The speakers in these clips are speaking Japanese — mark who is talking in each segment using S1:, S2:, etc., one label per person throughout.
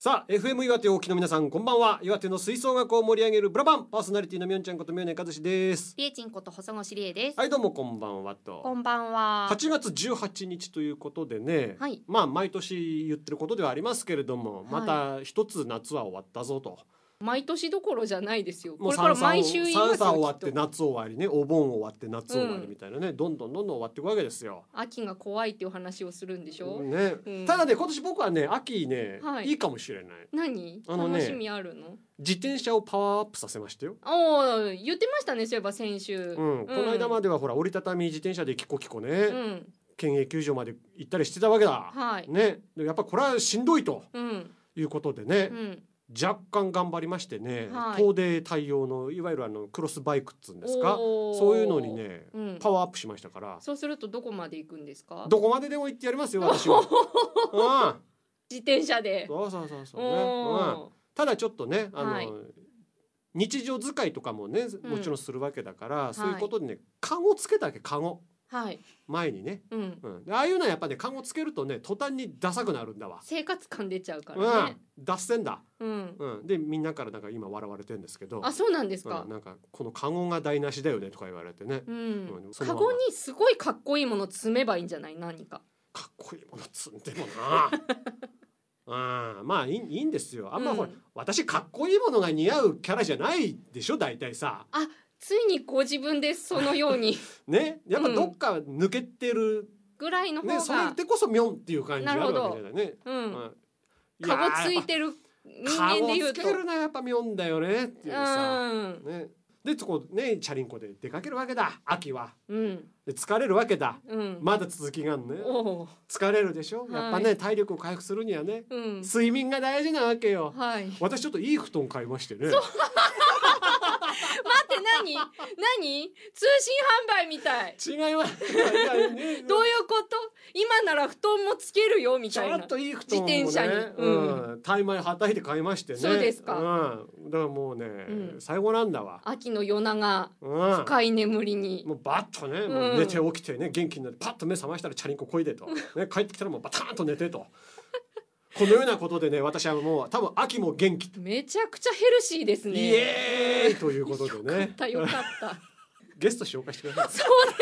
S1: さあ FM 岩手をお聞きの皆さんこんばんは。岩手の吹奏楽を盛り上げるブラバンパーソナリティのみょんちゃんこと宮根和志です。
S2: りえちんこと細野しりえです。
S1: はいどうもこんばんはと。
S2: こんばんは。
S1: 8月18日ということでね、
S2: はい、
S1: まあ毎年言ってることではありますけれども、
S2: はい
S1: また一つ夏は終わったぞと。
S2: 毎年どころじゃないですよ。
S1: もう
S2: これから毎週言いますよ。
S1: 3終わって
S2: きっと
S1: 夏終わりね、お盆終わって夏終わりみたいなね、どんどん終わっていくわけですよ。
S2: 秋が怖いっていう話をするんでしょ、
S1: ね、ただね今年僕はね秋ね、いいかもしれない。
S2: 何、
S1: ね、
S2: 楽しみあるの？
S1: 自転車をパワーアップさせましたよ。
S2: 言ってましたね、そういえば先週、
S1: この間まではほら折りたたみ自転車でキコキコね、県営球場まで行ったりしてたわけだ、ね、でやっぱこれはしんどいと、いうことでね、若干頑張りましてね、遠出対応のいわゆるクロスバイクっつうんですか、そういうのにね、パワーアップしましたから。
S2: そうするとどこまで行くんですか？
S1: どこまででも行ってやりますよ私は
S2: 自転車で。
S1: そうね、ただちょっとね日常使いとかもねもちろんするわけだから、そういうことでねカゴつけたわけ、カゴ、前にね、ああいうのはやっぱねカゴつけるとね途端にダサくなるんだわ。
S2: 生活感出ちゃうからね、
S1: 脱線だ、でみんなからなんか今笑われてるんですけど。
S2: あ、そうなんですか、
S1: なんかこのカゴが台無しだよねとか言われてね、
S2: カゴにすごいかっこいいもの積めばいいんじゃない？何か
S1: かっこいいもの積んでもなまあいいんですよ。あんまほら、私かっこいいものが似合うキャラじゃないでしょ大体さ。
S2: あ、ついにご自分でそのように
S1: ね、やっぱどっか抜けてる、
S2: ぐらいの方が、
S1: それでこそミョンっていう感じがあるわけじゃないね。
S2: カゴついてる人間で言うと
S1: カゴつけるのはやっぱミョンだよねっていうさ、ね、でそこねチャリンコで出かけるわけだ秋は、で疲れるわけだ、まだ続きがあるね。疲れるでしょ、やっぱね、体力を回復するにはね、睡眠が大事なわけよ、私ちょっといい布団買いましてね。
S2: 待って、何通信販売みたい。
S1: 違います。どう
S2: いうこと？今なら布団もつけるよみたいな。
S1: ちょっといい布団をね、
S2: 自転車に、
S1: タイ米はたいて買いましてね。
S2: そうですか、
S1: だからもうね、最後なんだわ。
S2: 秋の夜長、深い眠りに
S1: もうバッとね、もう寝て起きてね元気になってパッと目覚ましたらチャリンコこいでと、ね、帰ってきたらもうバターンと寝てと。このようなことでね、私はもう多分秋も元気、
S2: めちゃくちゃヘルシーですね。
S1: イエーイということでね。
S2: よかった
S1: ゲスト紹介してください。
S2: そう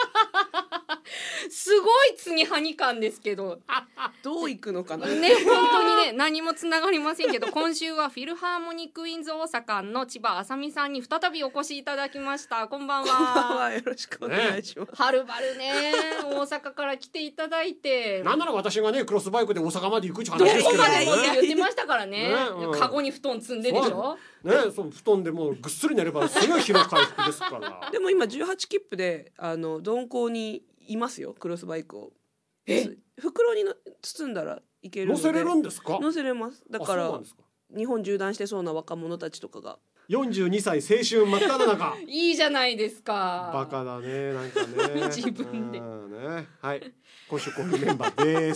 S2: ですすごいつにはに感ですけど
S3: どういくのかな
S2: ね、本当にね何もつながりませんけど、今週はフィルハーモニックウィンズ大阪の千葉あさみさんに再びお越しいただきました。こんばんは。
S3: よろしくお願いします。
S2: はるばるね大阪から来ていただいて、
S1: なんなら私がねクロスバイクで大阪まで行くって話ですけどね。
S2: どこまでもって言ってましたからね。カゴに布団積んででしょ
S1: ね、その布団でもうぐっすり寝ればすごい疲労回復ですから。
S3: でも今18切符で鈍行にいますよ、クロスバイクを。袋に包んだらいけるので。
S1: 乗せれるんですか？
S3: 乗せれます。だから日本縦断してそうな若者たちとかが。
S1: 42歳青春真っ只中。
S2: いいじゃないですか。
S1: バカだね、なんかね。
S2: 自分で。
S1: ね、はい。今週こういうメンバーです。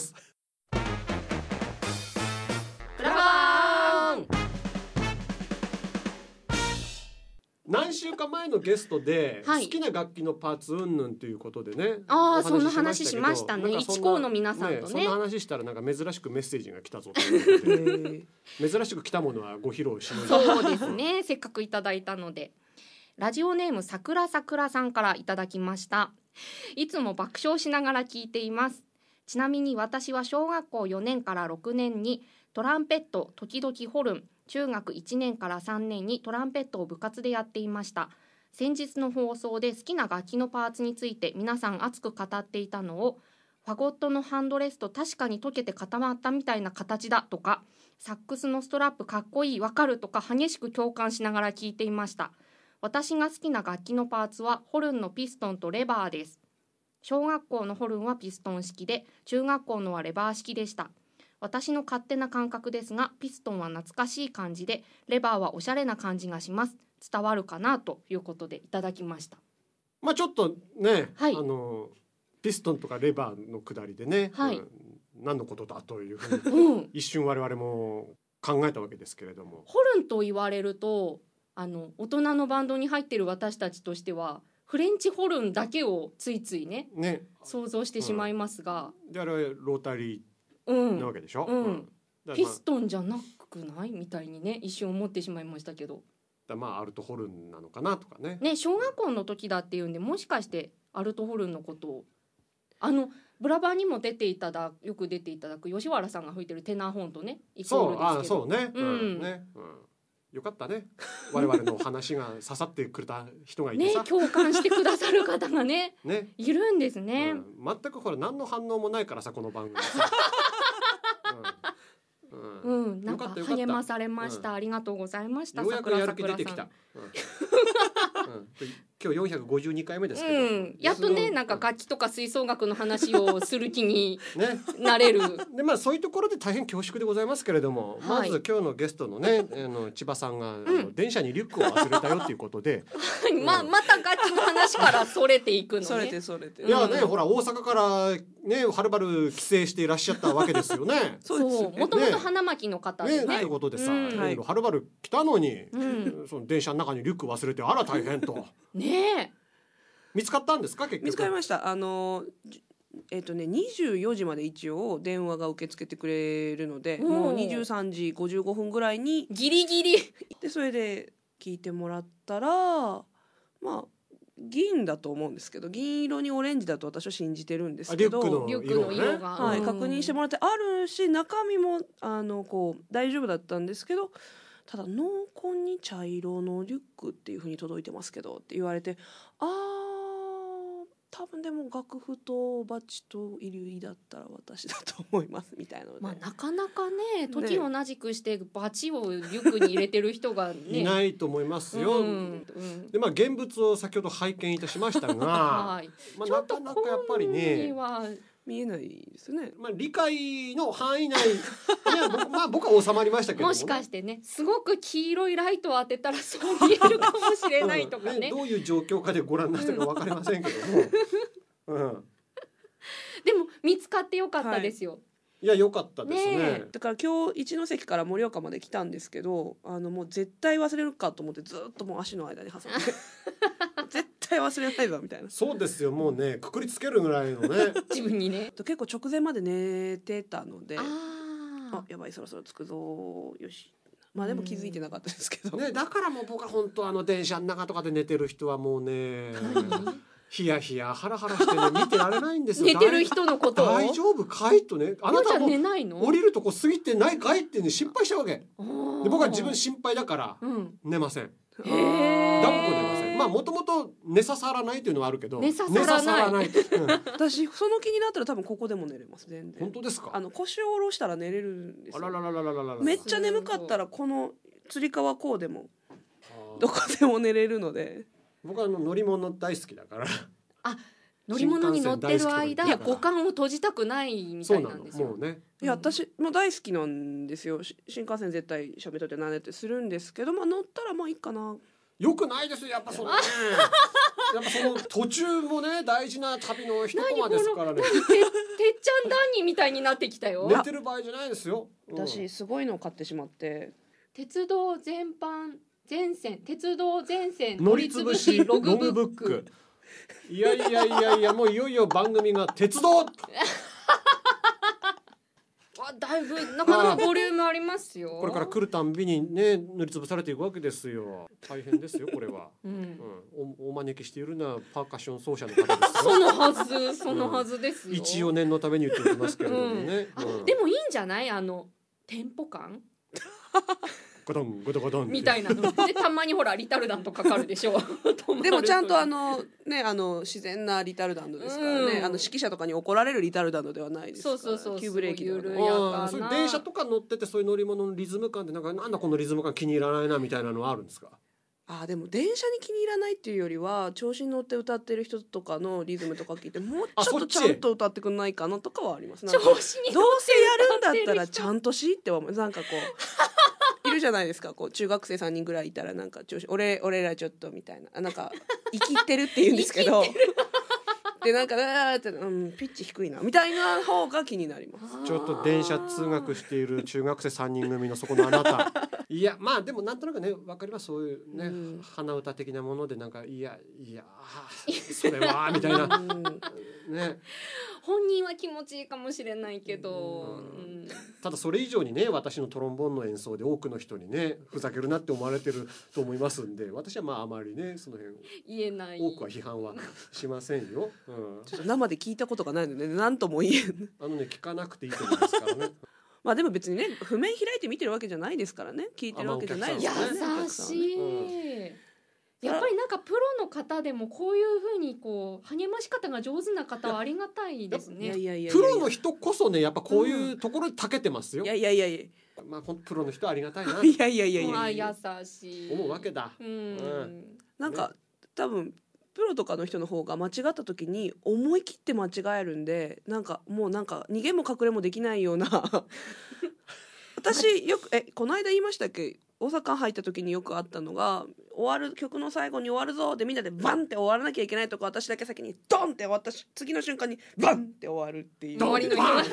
S1: 何週か前のゲストで好きな楽器のパーツうんぬんということでね、
S2: そんな話しましたね。一校の皆さんとね、
S1: そんな話したらなんか珍しくメッセージが来たぞということで珍しく来たものはご披露しました。
S2: そうですねせっかくいただいたので。ラジオネームさくらさくらさんからいただきました。いつも爆笑しながら聞いています。ちなみに私は小学校4年から6年にトランペット、時々ホルン、中学1年から3年にトランペットを部活でやっていました。先日の放送で好きな楽器のパーツについて皆さん熱く語っていたのを、ファゴットのハンドレスト確かに溶けて固まったみたいな形だとか、サックスのストラップかっこいい、わかるとか激しく共感しながら聞いていました。私が好きな楽器のパーツはホルンのピストンとレバーです。小学校のホルンはピストン式で、中学校のはレバー式でした。私の勝手な感覚ですが、ピストンは懐かしい感じで、レバーはおしゃれな感じがします。伝わるかなということでいただきました。
S1: まあちょっとね、ピストンとかレバーのくだりでね、何のことだというふうに、一瞬我々も考えたわけですけれども、
S2: ホルンと言われると大人のバンドに入っている私たちとしてはフレンチホルンだけをついついね想像してしまいますが、
S1: であれはロータリーなわけでしょ、
S2: ピストンじゃなくないみたいにね一瞬思ってしまいましたけど、
S1: まあアルトホルンなのかなとかね。
S2: 小学校の時だっていうんで、もしかしてアルトホルンのことをブラバーにもよく出ていただく吉原さんが吹いてるテナーホーンとねイコールですけど、
S1: そうね、よかったね。我々の話が刺さってくれた人がいてさ、
S2: 共感してくださる方がねいるんですね。
S1: 全くほら何の反応もないからさこの番組さ。
S2: なんか励まされました。ありがとうございました。
S1: ようやくやる気出てきた。今日452回目ですけど、
S2: やっとねなんか楽器とか吹奏楽の話をする気になれる。
S1: でそういうところで大変恐縮でございますけれども、まず今日のゲストのね千葉さんが電車にリュックを忘れたよっていうことで、
S2: また楽器の話からそれていくのね。
S3: それて。
S1: いやね、ほら大阪からねはるばる帰省していらっしゃったわけですよね。
S2: そうもともと花巻の方でね。
S1: ということでさ、はるばる来たのに、その電車の中にリュック忘れてあら大変と。
S2: ねえ。
S1: 見つかったんですか結局。
S3: 見つかりました。24時まで一応電話が受け付けてくれるので、もう23時55分ぐらいに
S2: ギリギリ
S3: でそれで聞いてもらったら銀だと思うんですけど、銀色にオレンジだと私は信じてるんですけど、
S2: リュックの色が、
S3: 確認してもらってあるし、中身も大丈夫だったんですけど、ただ濃紺に茶色のリュックっていう風に届いてますけどって言われて、多分でも楽譜とバチと衣類だったら私だと思いますみたいなので、
S2: なかなかね時を同じくしてバチをリュックに入れてる人が、ね、
S1: いないと思いますよ。で現物を先ほど拝見いたしましたが、なかなかやっぱりね
S3: 見えないですね。
S1: 理解の範囲内僕は収まりましたけど
S2: もしかしてねすごく黄色いライトを当てたらそう見えるかもしれないとかね
S1: どういう状況かでご覧になったか分かりませんけども、
S2: でも見つかってよかったですよ。
S1: いや良かったですね。
S3: だから今日一ノ関から盛岡まで来たんですけど、もう絶対忘れるかと思ってずっともう足の間に挟んで絶対忘れないぞみたいな。
S1: そうですよ、もうねくくりつけるぐらいのね
S2: 自分にね
S3: 結構直前まで寝てたので、やばいそろそろ着くぞよし、でも気づいてなかったですけど、
S1: だからもう僕は本当電車の中とかで寝てる人はもうねヒヤヒヤハラハラしてね見てられないんですよ。
S2: 寝てる人のことを
S1: 大丈夫かいとね、あなたも
S2: 寝ないの？
S1: 降りるとこ過ぎてないかいってね心配したわけで、僕は自分心配だから寝ません。抱っこ寝ません。もともと寝ささらないというのはあるけど、
S2: 寝ささらない、
S3: 私その気になったら多分ここでも寝れます。全然。
S1: 本当ですか？
S3: 腰を下ろしたら寝れるんですよ。
S1: あららららららら。
S3: めっちゃ眠かったらこのつり革こうでもどこでも寝れるので。
S1: 僕は乗り物大好きだから。
S2: 乗り物に乗ってる間五感を閉じたくないみたいなんですよ。
S1: もうね。
S3: いや私も大好きなんですよ。新幹線絶対しゃべっとってなんってするんですけど、乗ったらいいかな。
S1: よくないですよやっぱそのねやっぱその途中もね大事な旅の一コマですからね。
S2: てっちゃんダニみたいになってきたよ。
S1: 寝てる場合じゃないですよ。
S3: 私すごいのを買ってしまって、
S2: 鉄道全線
S1: 乗りつぶしログブック。いやもういよいよ番組が鉄道
S2: だいぶなかなかボリュームありますよ。
S1: これから来るたんびにね塗りつぶされていくわけですよ。大変ですよこれは。お招きしているのはパーカッション奏者の方ですよ。
S2: そのはずですよ。
S1: 一応念のために言っておきますけれどもね。
S2: でもいいんじゃない、テンポ感
S1: ゴトンゴトゴトン
S2: みたいなので、たまにほらリタルダントかかるでしょ
S3: でもちゃんと自然なリタルダントですからね、指揮者とかに怒られるリタルダントではないですから。
S2: そう
S3: 急ブレーキで
S2: は
S1: そういう電車とか乗っててそういう乗り物のリズム感でなんだこのリズム感気に入らないなみたいなのはあるんですか？
S3: でも電車に気に入らないっていうよりは調子に乗って歌ってる人とかのリズムとか聞いてもうちょっとちゃんと歌ってくんないかなとかはあります。
S2: 調子に乗って
S3: どうせやるんだったらちゃんとしって思う。なんかこういるじゃないですか、中学生3人ぐらいいたら調子俺らちょっとみたいな生きってるって言うんですけどでピッチ低いなみたいな方が気になります。
S1: ちょっと電車通学している中学生3人組のそこのあなたいやでもなんとなくね分かります。そういうね、鼻歌的なものでいやそれはみたいなね。
S2: 本人は気持ちいいかもしれないけど、
S1: ただそれ以上にね私のトロンボーンの演奏で多くの人にねふざけるなって思われてると思いますんで、私はまああまりねその辺
S2: 言えない
S1: 多くは批判はしませんよ、
S3: ちょっと生で聞いたことがないので何とも言えん
S1: 聞かなくていいと思いますからね
S3: まあでも別にね譜面開いて見てるわけじゃないですからね、聞いてるわけじゃないですからね。
S2: 優しい、やっぱりなんかプロの方でもこういう風にこう励まし方が上手な方はありがたいですね。
S1: プロの人こそねやっぱこういうところに長けてますよ。
S3: いや
S1: まあプロの人はありがたいな。
S3: いや
S2: 優しい
S1: 思うわけだ。
S3: なんか多分プロとかの人の方が間違った時に思い切って間違えるんで、なんかもうなんか逃げも隠れもできないような私よくこの間言いましたっけ、大阪入った時によくあったのが、曲の最後に終わるぞでみんなでバンって終わらなきゃいけないとこ、私だけ先にドンって終わった次の瞬間にバンって終わるっていう、
S2: ドンって
S3: バン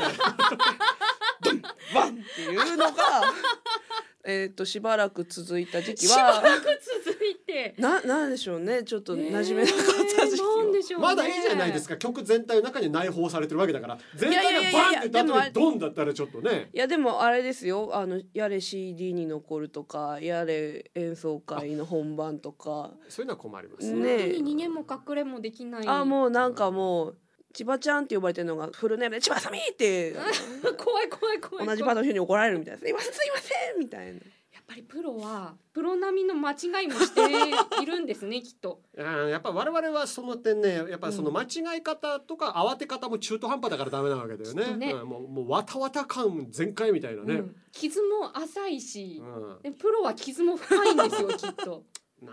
S3: っていうのがしばらく続いた時期は
S2: しばらく続いて
S3: なんでしょうね、ちょっと馴染めなかった時期
S2: なんでしょうね、
S1: まだいいじゃないですか、曲全体の中に内包されてるわけだから、全体がバンって言った後にドンだったらちょっとね。
S3: いやでもあれですよ、やれ CD に残るとか、やれ演奏会の本番とか、
S1: そういうのは困ります
S2: ね。逃げも隠れもできない。
S3: もうなんかもう千葉ちゃんって呼ばれてるのがフルネームで千葉さみって
S2: 怖い
S3: 同じパートの人に怒られるみたいな、すいませんみたいな。
S2: やっぱりプロはプロ並みの間違いもしているんですねきっと。
S1: やっぱ我々はその点ね、やっぱその間違い方とか慌て方も中途半端だからダメなわけだよね。もうわたわた感全開みたいなね。
S2: 傷も浅いし、プロは傷も深いんですよきっと。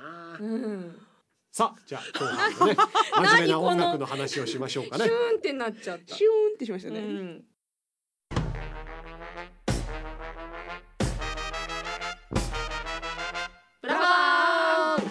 S1: さあじゃあ後半のね真面目な音楽の話をしましょうかね。
S2: シューンってなっちゃった。
S3: シューンってしましたね。
S2: ブラバー。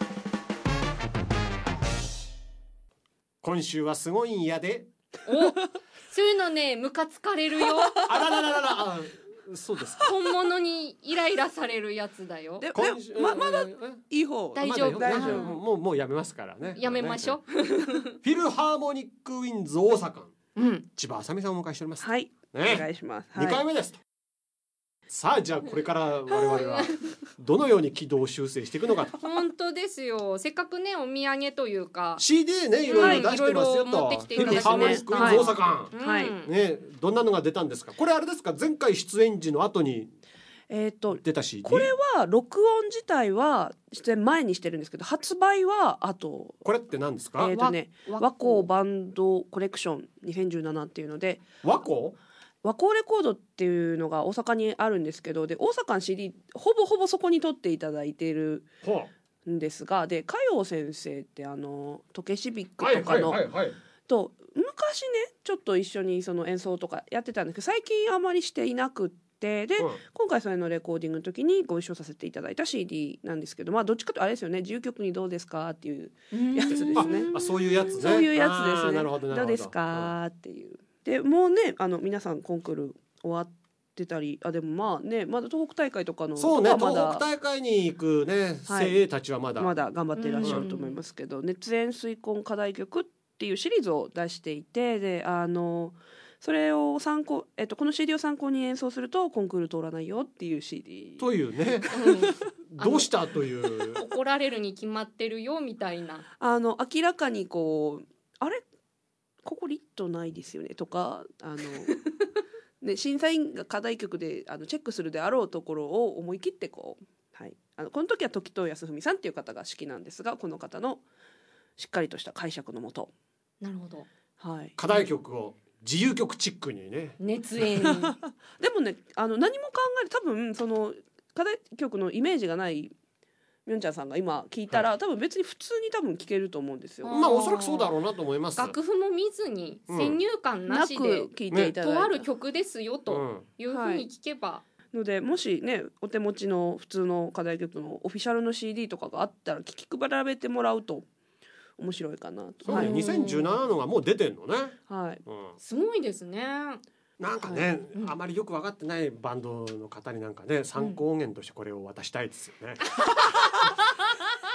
S1: 今週はすごいんやで。
S2: そういうのねムカつかれるよ。
S1: あらららら。そうですか。
S2: 本物にイライラされるやつだよ。
S3: まだいい方。
S2: 大丈夫。
S1: もうやめますからね。
S2: やめましょう。
S1: フィルハーモニックウィンズ大阪。千葉あさみさんをお迎えしております。
S3: はい。お願いします。
S1: 2回目ですと。さあじゃあこれから我々はどのように軌道修正していくのかと。
S2: 本当ですよ。せっかくねお土産というか
S1: CD ねいろいろ出してますよと。フィルハーモニックウィンズ大阪。ねどんなのが出たんですか。これあれですか、前回出演時の後に出た CD。
S3: これは録音自体は出演前にしてるんですけど、発売は後。
S1: これって何ですか。
S3: 和光バンドコレクション2017っていうので、
S1: 和光
S3: レコードっていうのが大阪にあるんですけど、で大阪の CD ほぼそこに撮っていただいているんですが、で嘉陽先生って時計シビックとかのと昔ねちょっと一緒にその演奏とかやってたんですけど、最近あまりしていなくって、で、今回それのレコーディングの時にご一緒させていただいた CD なんですけど、まあどっちかとあれですよね、自由曲にどうですかっていうやつですね。
S1: そういうやつね。
S3: そういうやつですね。どうですかっていう。でもうね皆さんコンクール終わってたり、でもまあねまだ東北大会とかの
S1: そうね、東北大会に行くね精鋭たちはまだ
S3: 頑張っていらっしゃると思いますけど、熱演水婚課題曲っていうシリーズを出していて、でそれを参考、この CD を参考に演奏するとコンクール通らないよっていう CD
S1: というね、どうしたという
S2: 怒られるに決まってるよみたいな、
S3: 明らかにこうあれここリットないですよねとかね、審査員が課題曲でチェックするであろうところを思い切ってこう、この時は時藤康文さんっていう方が指揮なんですが、この方のしっかりとした解釈のもと、
S2: なるほど、
S1: 課題曲を自由曲チックにね
S2: 熱演
S3: でもね何も考える、多分その課題曲のイメージがないみょんちゃんさんが今聞いたら、多分別に普通に多分聞けると思うんですよ。
S1: まあおそらくそうだろうなと思います。
S2: 楽譜も見ずに先入観なしで
S3: 聞いていただいた
S2: とある曲ですよというふうに聞けば、
S3: のでもしねお手持ちの普通の課題曲のオフィシャルの CD とかがあったら聞き比べてもらうと面白いかなと。
S1: そうね、2017のがもう出てんのね。
S2: すごいですね。
S1: なんかね、あまりよく分かってないバンドの方になんかね参考音源としてこれを渡したいですよね。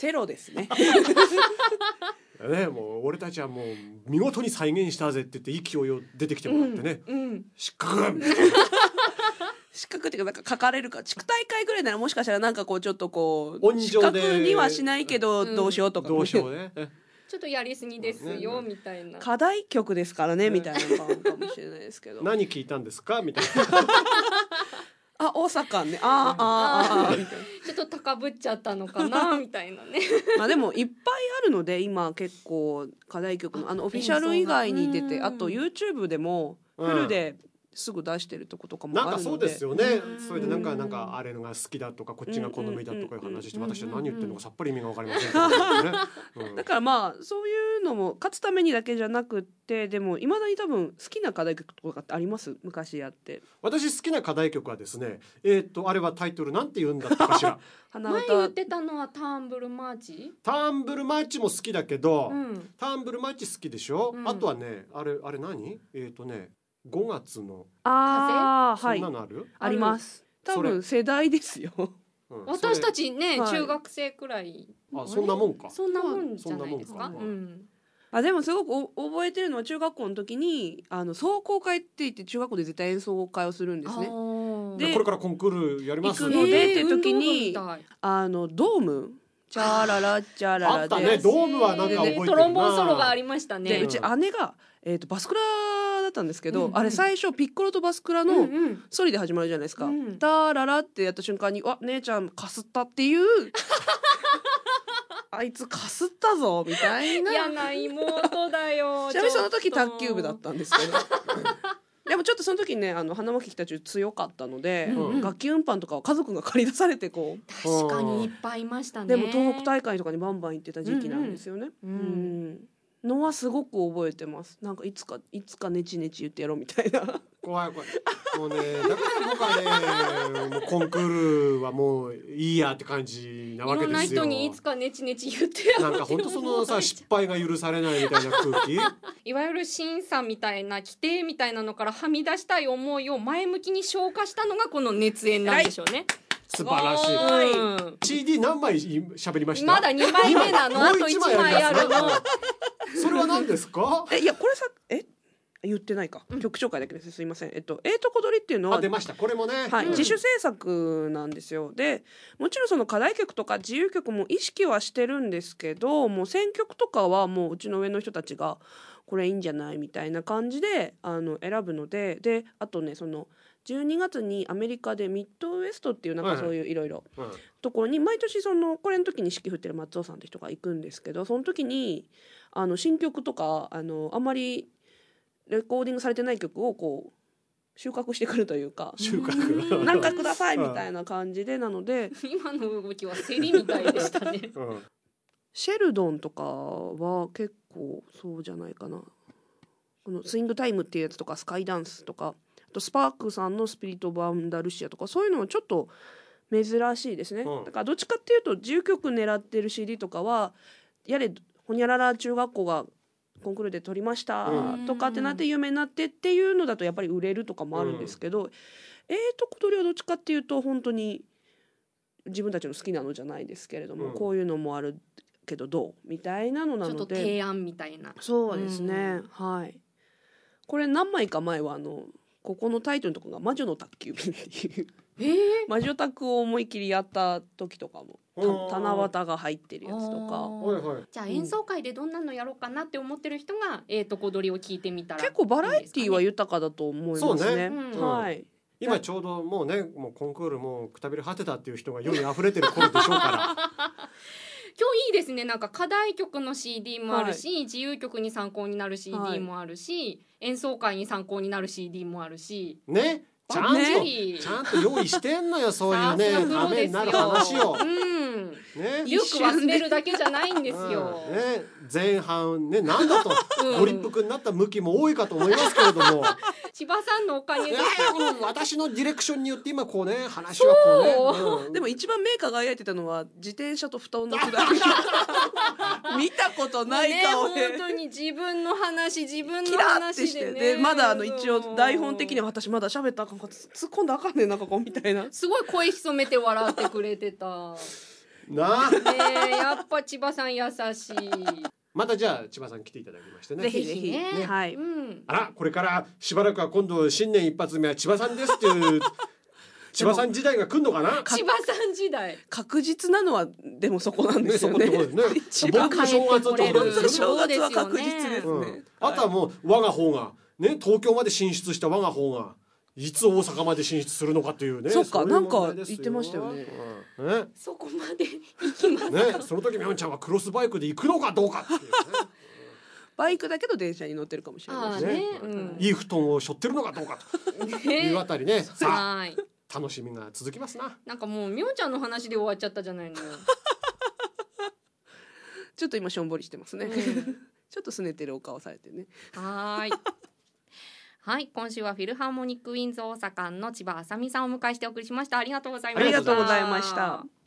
S3: テロですね。
S1: ね、もう俺たちはもう見事に再現したぜって言って勢いを出てきてもらってね、失格
S3: 失格っていうか、なんか書かれるか、地区大会ぐらいならもしかしたらなんかこうちょっとこう
S1: 温情で
S3: 失格にはしないけどどうしようとか、
S1: どうしようね
S2: ちょっとやりすぎですよみたいな、
S3: 課題曲ですからねみたいなのがかもしれないですけど
S1: 何聞いたんですかみたいな
S3: あ、大阪ね、あみたいな
S2: ちょっと高ぶっちゃったのかなみたいなね
S3: まあでもいっぱいあるので今結構課題曲のオフィシャル以外に出て、あと YouTube でもフルですぐ出してるとことかもあるので、
S1: なんかそうですよね。それでなんかあれのが好きだとかこっちが好みだとかいう話して私は何言ってるのかさっぱり意味が分かりませんけどね、
S3: だからまあそういうのも勝つためにだけじゃなくって、でもいまだに多分好きな課題曲とかってあります？昔やって。
S1: 私好きな課題曲はですね、あれはタイトルなんて言うんだったかしら
S2: 前言ってたのはターンブルマーチ。
S1: ターンブルマーチも好きだけど、ターンブルマーチ好きでしょ、あとはねあれ何5月の
S3: 風、
S1: そんなのある？
S3: あります。多分世代ですよ。
S2: 私たちね、中学生くらい。
S1: あ、そんなもんか。
S2: そんなもんじゃないですか。
S3: でもすごく覚えてるのは中学校の時に壮行会って言って中学校で絶対演奏会をするんですね。
S1: でこれからコンクールやります
S3: 行くのでって時にドームチャララチャララで
S1: あったね、ドームはなんか覚えてるな。
S2: トロンボーンソロがありましたね。
S3: でうち姉がバスクラだったんですけど、あれ最初ピッコロとバスクラのソリで始まるじゃないですか。タララってやった瞬間に姉ちゃんかすったっていうあいつかすったぞみたいな。
S2: 嫌な妹だよ。
S3: ちなみにその時卓球部だったんですけどでもちょっとその時ね花巻北中強かったので、楽器運搬とかを家族が借り出されてこう
S2: 確かにいっぱいいましたね。
S3: でも東北大会とかにバンバン行ってた時期なんですよね。のはすごく覚えてます。なんかいつかネチネチ言ってやろうみたいな。
S1: 怖いもうね、だから僕はねもうコンクールはもういいやって感じなわけですよ。いろんな
S2: 人にいつかネチネチ言ってやろうって。
S1: なんか本当そのさ失敗が許されないみたいな空気
S2: いわゆる審査みたいな規定みたいなのからはみ出したい思いを前向きに消化したのがこの熱演なんでしょうね。
S1: 素晴らしい。CD 何枚喋りました？
S2: まだ2枚目なの。あと1枚あるの。
S1: それは何ですか？
S3: いやこれさ言ってないか、曲紹介だけです。すいません。とこ取りっていうのは
S1: 出ました。これもね、
S3: 自主制作なんですよ。でもちろんその課題曲とか自由曲も意識はしてるんですけど、もう選曲とかはもううちの上の人たちがこれいいんじゃないみたいな感じで選ぶので、あとねその12月にアメリカでミッドウエストっていうなんかそういういろいろところに毎年これの時に指揮振ってる松尾さんって人が行くんですけど、その時に新曲とかあんまりレコーディングされてない曲をこう収穫してくるというか、なんかくださいみたいな感じで、なので
S2: 今の動きは競りみたいでしたね
S3: シェルドンとかは結構そうじゃないかな。このスイングタイムっていうやつとかスカイダンスとか、あとスパークさんのスピリット・オブ・アンダルシアとか、そういうのはちょっと珍しいですね。だからどっちかっていうと10曲狙ってる CD とかはやれほにゃらら中学校がコンクールで取りましたとかってなって有名になってっていうのだとやっぱり売れるとかもあるんですけど、小鳥はどっちかっていうと本当に自分たちの好きなのじゃないですけれども、こういうのもあるけどどうみたいなのなので、
S2: ちょっと提案みたいな。
S3: そうですね、はい。これ何枚か前はここのタイトルのところが魔女の宅急便っていう魔女宅を思い切りやった時とかも七夕が入ってるやつとか、
S2: じゃあ演奏会でどんなのやろうかなって思ってる人が小鳥を聞いてみたら、
S3: 結構バラエティーは豊かだと思いますね。はい。
S1: 今ちょうどもうね、もうコンクールもうくたびれ果てたっていう人が世に溢れてる頃でしょうから
S2: 今日いいですね。なんか課題曲の CD もあるし、自由曲に参考になる CD もあるし、演奏会に参考になる CD もあるし
S1: ね、ちゃんと用意してんのよそういうねためになる話を。
S2: ね、よく忘れるだけじゃないんですよ。
S1: 前半ねなんだとご立腹になった向きも多いかと思いますけれども、
S2: 千葉さんのおかげで
S1: 私のディレクションによって今こうね話はこうね、
S3: でも一番目輝いてたのは自転車と布団のくだり見たことない顔で、
S2: 本当に自分の話
S3: キラッてしてでまだ一応台本的には私まだ喋ったらあかんか突っ込んだらあかんねんなんかこうみたいな、
S2: すごい声潜めて笑ってくれてた
S1: なあ、
S2: やっぱ千葉さん優しい。
S1: またじゃあ千葉さん来ていただきましてね。
S3: ぜひぜひ、
S2: ね、
S3: はい、
S1: あら、これからしばらくは今度新年一発目は千葉さんですっていう千葉さん時代が来るのかな。
S2: 千葉さん時代
S3: 確実なのはでもそこなんですよね。
S1: 僕の正月のところですよ。
S3: 正月は確実ですね。
S1: あとはもう我が方がね、東京まで進出した我が方がいつ大阪まで進出するのかというね。
S3: そっか、なんか言ってましたよね。
S2: そこまで行きますか。
S1: その時みょんちゃんはクロスバイクで行くのかどうかっていうね。
S3: バイクだけど電車に乗ってるかもしれないですね。
S1: いい布団を背負ってるのかどうかというあたりね。さあ、楽しみが続きますな。
S2: なんかもうみょんちゃんの話で終わっちゃったじゃないのよ。
S3: ちょっと今しょんぼりしてますね。ちょっとすねてるお顔されてね。
S2: はい。はい、今週はフィルハーモニックウィンズ大阪の千葉あさみさんをお迎えしてお送りしました。ありがとうございました。
S3: ありがとうございました。